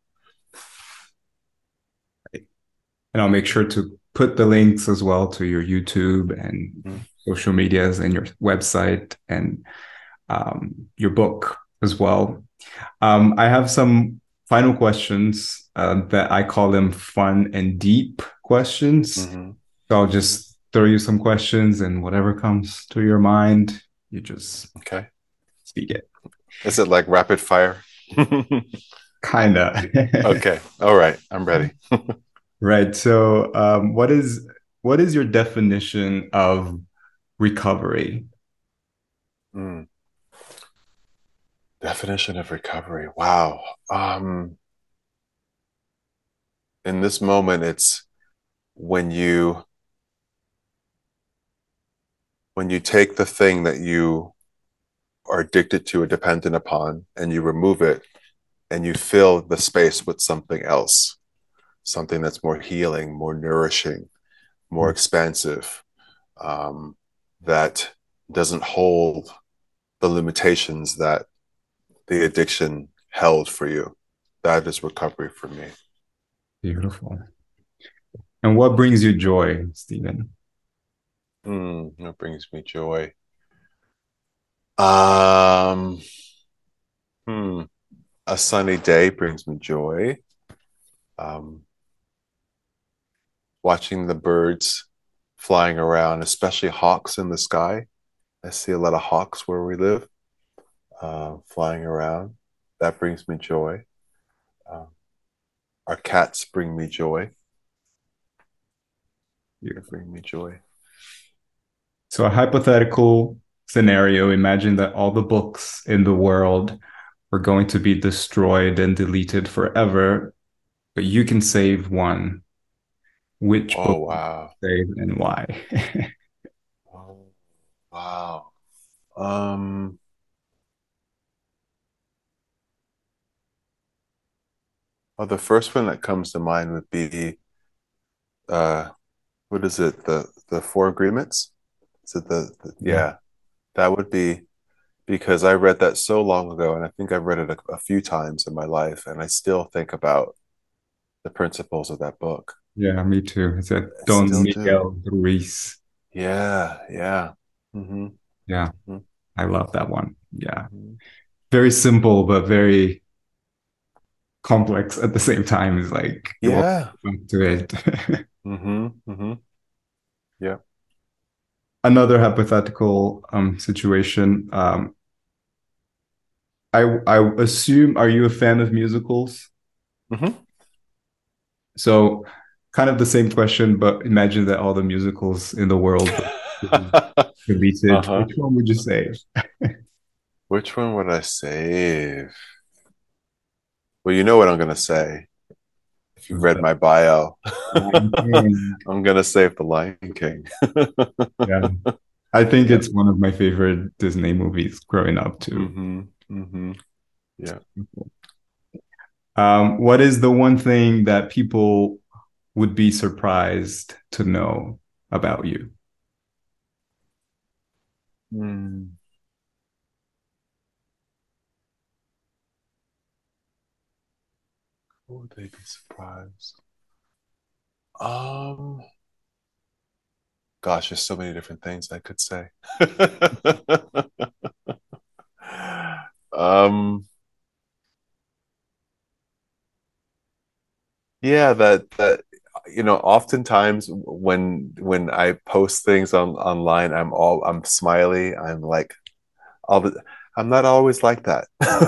And I'll make sure to put the links as well to your YouTube and social medias and your website and your book. as well. I have some final questions that I call them fun and deep questions. Mm-hmm. So I'll just throw you some questions, and whatever comes to your mind, you just Okay. speak it. Is it like rapid fire? Kinda. Okay. All right. I'm ready. Right. So, what is your definition of recovery? Mm. Definition of recovery. Wow. In this moment, it's when you when you take the thing that you are addicted to or dependent upon and you remove it and you fill the space with something else, something that's more healing, more nourishing, more expansive, um, that doesn't hold the limitations that the addiction held for you. That is recovery for me. Beautiful. And what brings you joy, Stephen? That brings me joy. Um, hmm, a sunny day brings me joy. Um, watching the birds flying around, especially hawks in the sky. I see a lot of hawks where we live, flying around. That brings me joy. Um, our cats bring me joy. They bring me joy. So, a hypothetical scenario, imagine that all the books in the world were going to be destroyed and deleted forever, but you can save one. Which Oh book would wow! you save and why? Oh wow! Um, well, the first one that comes to mind would be uh, what is it? The Four Agreements? Is it Yeah. yeah? That would be because I read that so long ago, and I think I've read it a few times in my life, and I still think about the principles of that book. Yeah, me too. It's a I Don still do. Miguel Ruiz. Yeah, yeah. Mm-hmm. Yeah, I love that one. Yeah. Mm-hmm. Very simple, but very complex at the same time. It's like you will Yeah. come to it. Mm-hmm. Mm-hmm. Yeah. Another hypothetical situation. I assume, are you a fan of musicals? Mm-hmm. So kind of the same question, but imagine that all the musicals in the world were deleted. Uh-huh. Which one would you say? Which one would I save? Well, you know what I'm gonna say. If you've Was read that my bio, Lion King? I'm gonna save The Lion King. Yeah. I think Yeah. it's one of my favorite Disney movies growing up too. Mm-hmm. Mm-hmm. Yeah. What is the one thing that people would be surprised to know about you? Mm. What would they be surprised? Um, Gosh, there's so many different things I could say. um, yeah, that oftentimes when I post things online, I'm smiley. All the, I'm not always like that.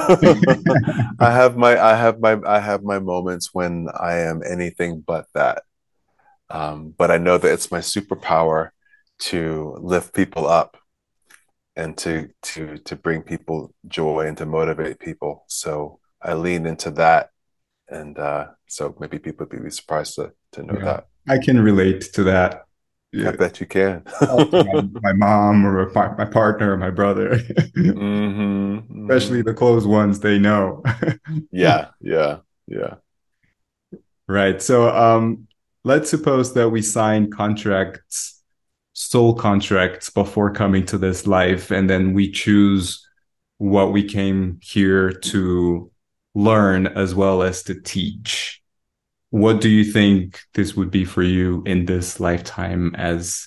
I have my moments when I am anything but that. But I know that it's my superpower to lift people up and to bring people joy and to motivate people. So I lean into that, and so maybe people would be surprised to know Yeah, that. I can relate to that. I Yeah. bet you can. Talk to my mom or my partner or my brother, Hmm. especially Hmm. the close ones, they know. Yeah, yeah, yeah. Right. So let's suppose that we sign contracts, soul contracts before coming to this life, and then we choose what we came here to learn as well as to teach. What do you think this would be for you in this lifetime as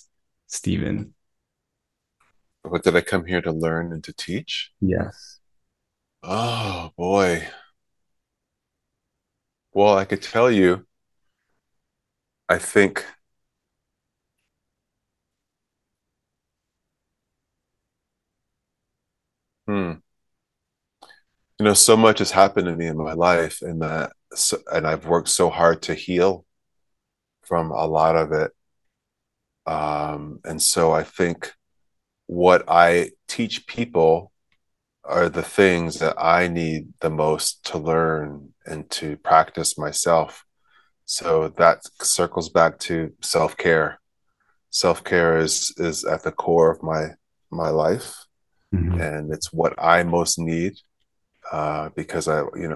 Stephen? What did I come here to learn and to teach? Yes. Oh boy. Well, I could tell you, I think, hmm, so much has happened to me in my life, and and I've worked so hard to heal from a lot of it. And so I think what I teach people are the things that I need the most to learn and to practice myself. So that circles back to self-care. Self-care is at the core of my life, Mhm. and it's what I most need, because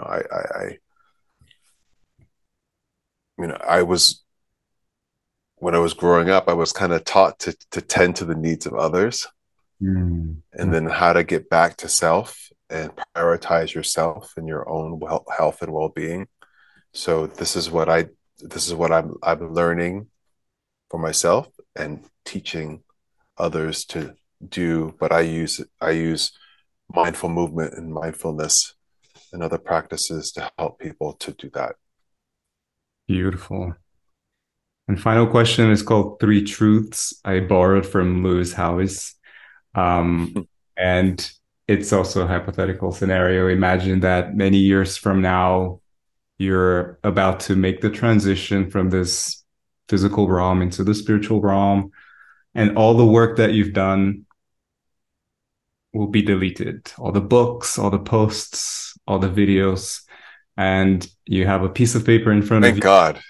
I was when I was growing up, I was kind of taught to tend to the needs of others, Mm. and then how to get back to self and prioritize yourself and your own health and well-being. So this is what I'm learning for myself and teaching others to do. But I use mindful movement and mindfulness and other practices to help people to do that. Beautiful. And final question is called Three Truths. I borrowed from Lewis Howes. Um, and it's also a hypothetical scenario. Imagine that many years from now, you're about to make the transition from this physical realm into the spiritual realm, and all the work that you've done will be deleted. All the books, all the posts, all the videos, and you have a piece of paper in front of Thank you. God.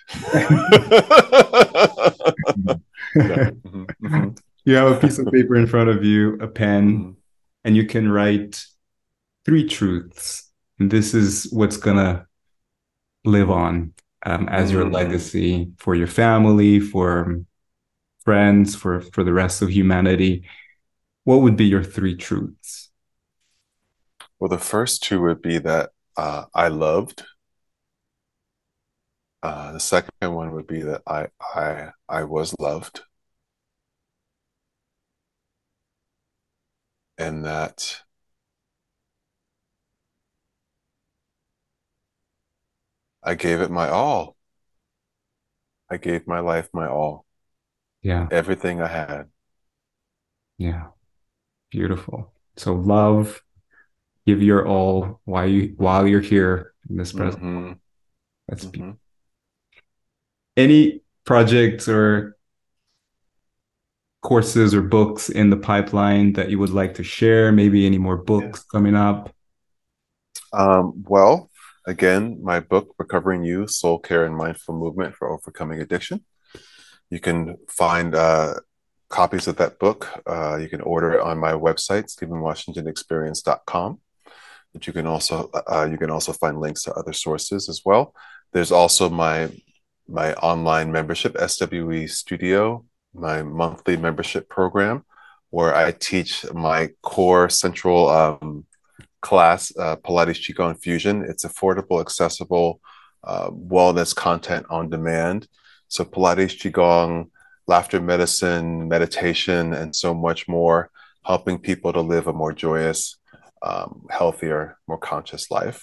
Yeah. Mm-hmm. Mm-hmm. You have a piece of paper in front of you, a pen, Mm-hmm. and you can write three truths. And this is what's gonna live on as your Mm. legacy for your family, for friends, for the rest of humanity. What would be your three truths? Well, the first two would be that I loved. The second one would be that I was loved, and that I gave it my all. I gave my life my all, Yeah, everything I had. yeah, beautiful. So love, give your all while you're here in this present. Mm-hmm. That's Mm-hmm. any projects or courses or books in the pipeline that you would like to share? Maybe any more Yeah. books coming up? Well, again, my book, Recovering You, Soul Care and Mindful Movement for Overcoming Addiction. You can find copies of that book. You can order it on my website, stephenwashingtonexperience.com. But you can also find links to other sources as well. There's also my online membership, SWE Studio, my monthly membership program, where I teach my core central class, Pilates Qigong Fusion. It's affordable, accessible wellness content on demand. So Pilates Qigong, laughter medicine, meditation, and so much more, helping people to live a more joyous, healthier, more conscious life.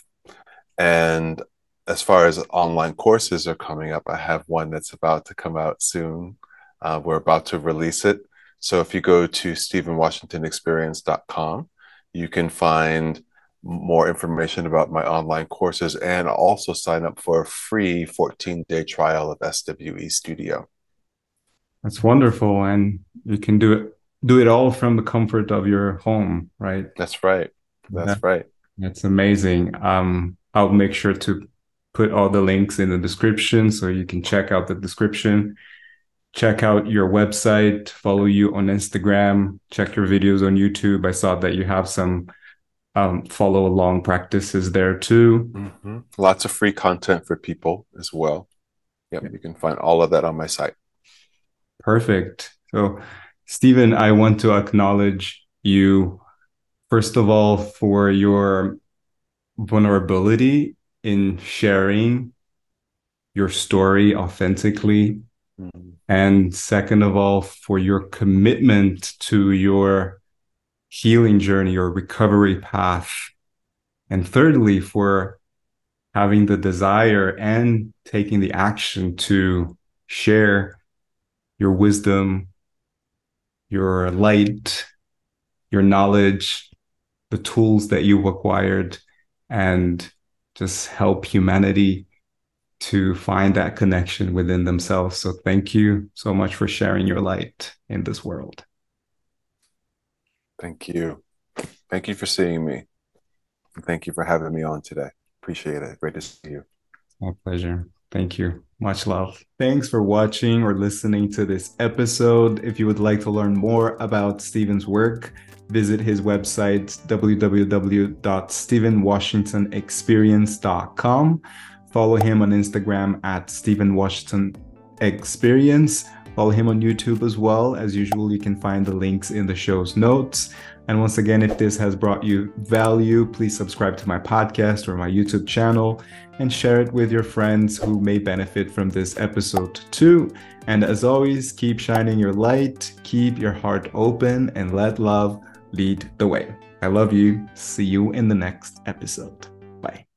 And as far as online courses are coming up, I have one that's about to come out soon. We're about to release it. So if you go to stephenwashingtonexperience.com, you can find more information about my online courses and also sign up for a free 14-day trial of SWE Studio. That's wonderful. And you can do it all from the comfort of your home, right? That's right. That, That's right. that's amazing. I'll make sure to put all the links in the description so you can check out the description, check out your website, follow you on Instagram, check your videos on YouTube. I saw that you have some follow along practices there too. Mm-hmm. Lots of free content for people as well. Yep, you can find all of that on my site. Perfect. So, Stephen, I want to acknowledge you, first of all, for your vulnerability in sharing your story authentically. Mm-hmm. And second of all, for your commitment to your healing journey or recovery path And thirdly, for having the desire and taking the action to share your wisdom, your light, your knowledge, the tools that you've acquired, and just help humanity to find that connection within themselves. So thank you so much for sharing your light in this world. Thank you. Thank you for seeing me. Thank you for having me on today. Appreciate it. Great to see you. My pleasure. Thank you. Much love. Thanks for watching or listening to this episode. If you would like to learn more about Stephen's work, visit his website, www.stephenwashingtonexperience.com. Follow him on Instagram at Stephen Washington Experience. Follow him on YouTube as well. As usual, you can find the links in the show's notes. And once again, if this has brought you value, please subscribe to my podcast or my YouTube channel and share it with your friends who may benefit from this episode too. And as always, keep shining your light, keep your heart open, and let love lead the way. I love you. See you in the next episode. Bye.